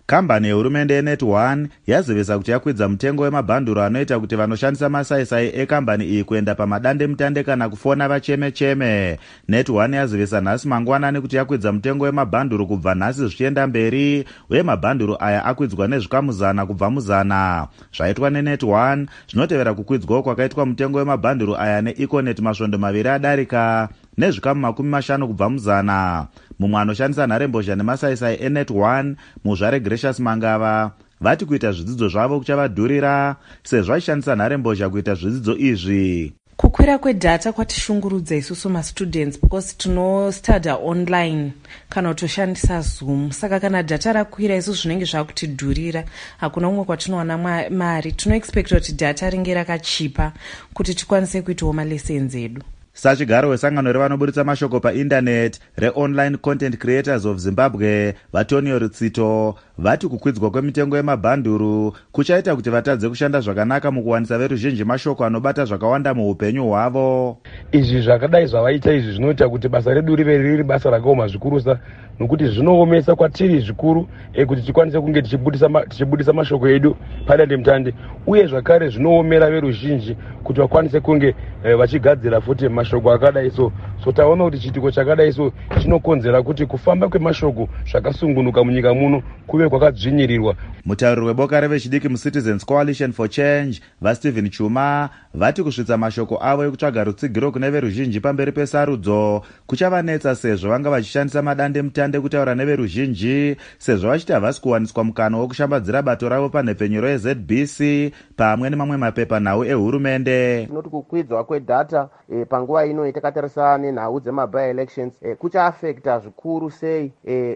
Kambani yehurumende yeNet1 yazivisa kuti yakwidza mutengo wemabhanduru anoita kuti vanoshandisa masaisai ekambani iyi kuenda pamadandemutande kana kufona vacheme-cheme. Net1 yazivisa nhasi mangwanani kuti yakwidza mutengo wemabhanduru kubva nhasi zvichienda mberi, uye mabhanduru aya akwidzwa nezvikamu 100 kubva mu100. Zvaitwa neNet1 zvinotevera kukwidzwawo kwakaitwa mutengo wemabhanduru aya neEconet masvondo 2 adarika nezvikamu 50 kubva mu100. Mumwe anoshandisa nharembozha nemasaisai eNet1 muzvare Gracious Mangava vati kuita zvidzidzo zvavo kuchavadhurira sezvo achishandisa nharembozha kuita zvidzidzo izvi. Kukwira kwedata kwatishungurudza isusu mastudents because tinostuda online kana kutoshandisa Zoom. Saka kana data rakwira isusu zvinenge zvakutidhurira, hakuna umwe kwatinowana mari. Tinoexpecta kuti data ringe rakachipa kuti tikwanise kuitawo malessons edu. Sachigaro wesangano revanoburitsa mashoko paindaneti reOnline Content Creators of Zimbabwe Vatonio Rutsito vati kukwidzwa kwemitengo yemabhanduru kuchaita kuti vatadze kushanda zvakanaka mukuwanisa veruzhinji mashoko anobata zvakawanda muupenyu hwavo. Izvi zvakadai zvavaita izvi zvinoita kuti basa redu rive riri basa rakaoma zvikurusa, nokuti zvinoomesa kwatiri zvikuru kuti tikwanise kunge tichibudisa mashoko edu padandemutande, uye zvakare zvinoomera veruzhinji kuti vakwanise kunge vachigadzira futi mashoko akadai so taona kuti chitiko chakadai so chinokonzera kuti kufamba kwemashoko zvakasungunuka munyika muno kuve kwakadzvinyirirwa. Mutauriri weboka revechidiki muCitizens Coalition for Change vaStephen Chuma vati kusvitsa mashoko avo ekutsvaga rutsigiro kune veruzhinji pamberi pesarudzo kuchavanetsa sezvo vanga vachishandisa madandemutande kutaura neveruzhinji, sezvo vachiti havasi kuwaniswa mukana wokushambadzira bato ravo panhepfenyuro yeZBC pamwe nemamwe mapepanhau ehurumende. Tinoti kukwidzwa kwedata panguva ino takatarisa nenhau dzemabi-elections kuchaafekta zvikuru sei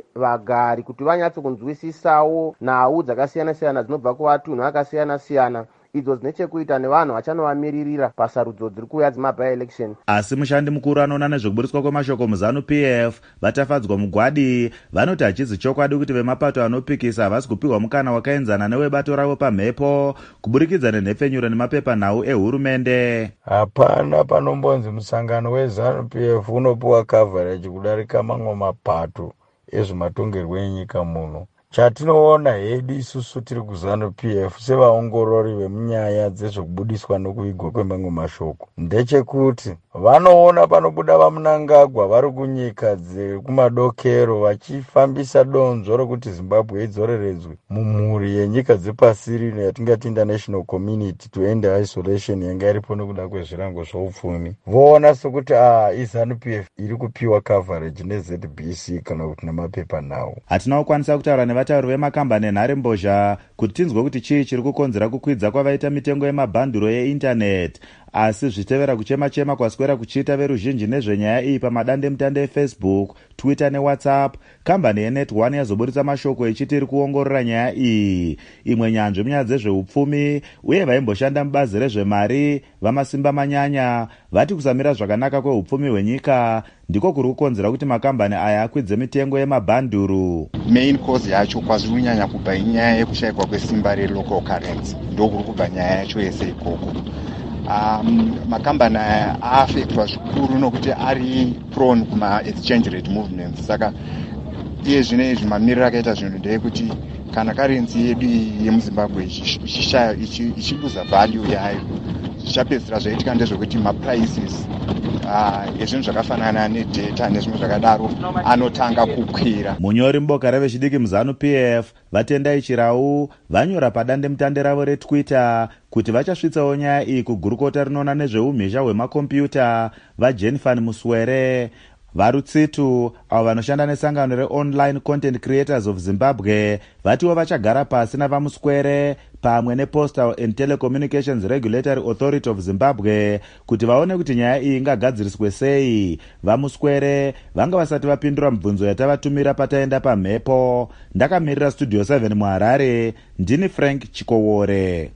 vagari kuti vanyatsokunzwisisawo nhau dzakasiyana-siyana dzinobva kuvatunhu akasiyana-siyana idzo dzine chekuita nevanhu vachanovamiririra pasarudzo dziri kuuya dzemabi-election. Asi mushandi mukuru anoona nezvekuburitswa kwemashoko muZanu-PF Vatafadzwa Mugwadi vanoti hachizi chokwadi kuti vemapato anopikisa havasi kupiwa mukana wakaenzana newebato ravo pamhepo kuburikidza nenhepfenyuro nemapepanhau ehurumende. Hapana panombonzi musangano weZanu-PF unopiwa coverage kudarika mamwe mapato ezvematongerwo enyika muno. Chatinoona hedu isusu tiri kuZanu-PF sevaongorori vemunyaya dzezvekubudiswa nokuvigwa kwemamwe mashoko ndechekuti vanoona panobuda vaMunangagwa vari kunyika dzekumadokero vachifambisa donzvo rokuti Zimbabwe idzoreredzwe mumhuri yenyika dzepasi rino yatingati international community to end isolation yanga iripo nekuda kwezvirango zvoupfumi. Voona sokuti iZanu-PF iri kupiwa coverage neZBC kana kuti nemapepanhau. Hatina kukwanisa kutaura nevatauri vemakambani enharembozha kuti tinzwe kuti chii chiri kukonzera kukwidza kwavaita mitengo yemabhanduro yeindaneti, asi zvitevera kuchema-chema kwaswera kuchiita veruzhinji nezvenyaya iyi pamadandemutande eFacebook, Twitter neWhatsApp, kambani yeNet1 yazoburitsa mashoko ichiti iri kuongorora nyaya iyi. Imwe nyanzvi munyaya dzezveupfumi uye vaimboshanda mubazi rezvemari vamasimba manyanya vati kusamira zvakanaka kweupfumi hwenyika ndiko kuri kukonzera kuti makambani aya akwidze mitengo yemabhanduru. Main cause yacho kwaziri kunyanya kubva inyaya yekushayikwa kwesimba relocal currency, ndokuri kubva nyaya yacho yese ikoko. Makambani aya aafektwa zvikuru nokuti ari prone kuma-exchange rate movements. Saka iye zvinezvi mamiriro akaita zvinhu ndeyekuti kana karenzi yedu yemuZimbabwe ichiluza value yayo, zvichapedzisira zvaitika ndezvekuti maprices ezvinhu zvakafanana nedata nezvimwe zvakadaro anotanga kukwira. Munyori muboka revechidiki muZanu-PF Vatendai Chirau vanyora padandemutande ravo reTwitter kuti vachasvitsawo nyaya iyi kugurukota rinoona nezveumhizha hwemakombiyuta vaJenifan Muswere. VaRutsitu avo vanoshanda nesangano reOnline Content Creators of Zimbabwe vatiwo vachagara pasi navaMuswere pamwe nePostal and Telecommunications Regulatory Authority of Zimbabwe kuti vaone kuti nyaya iyi ingagadziriswe sei. VaMuswere vanga vasati vapindura mibvunzo yatavatumira pataenda pamhepo. Ndakamirira Studio 7 muHarare, ndini Frank Chikowore.